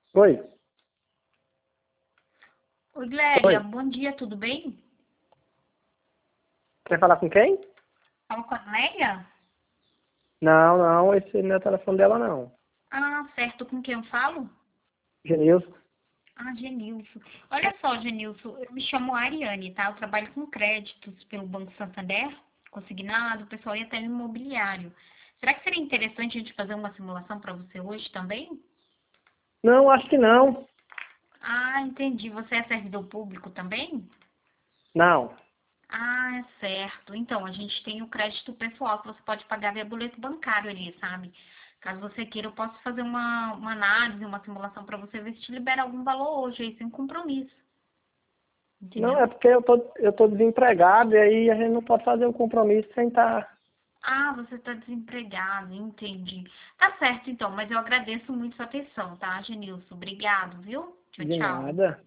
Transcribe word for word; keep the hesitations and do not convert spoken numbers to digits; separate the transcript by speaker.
Speaker 1: Oi,
Speaker 2: Oi,
Speaker 1: oi.
Speaker 2: Glélia, bom dia, tudo bem?
Speaker 1: Quer falar com quem?
Speaker 2: Fala com a Glélia?
Speaker 1: Não, não, esse não é o telefone dela, não.
Speaker 2: Ah, certo, com quem eu falo?
Speaker 1: Genilson.
Speaker 2: Ah, Genilson. Olha só, Genilson, eu me chamo Ariane, tá? Eu trabalho com créditos pelo Banco Santander, consignado, pessoal, e até no imobiliário. Será que seria interessante a gente fazer uma simulação para você hoje também?
Speaker 1: Não, acho que não.
Speaker 2: Ah, entendi. Você é servidor público também?
Speaker 1: Não.
Speaker 2: Ah, é certo. Então, a gente tem o crédito pessoal que você pode pagar via boleto bancário ali, sabe? Caso você queira, eu posso fazer uma, uma análise, uma simulação para você ver se te libera algum valor hoje aí, sem compromisso.
Speaker 1: Não, é
Speaker 2: Entendeu?
Speaker 1: porque eu tô, eu tô desempregado e aí a gente não pode fazer um compromisso sem estar
Speaker 2: Ah, você está desempregado, entendi. Tá certo, então, mas eu agradeço muito sua atenção, tá, Genilson? Obrigado, viu? Tchau,
Speaker 1: de
Speaker 2: tchau.
Speaker 1: nada.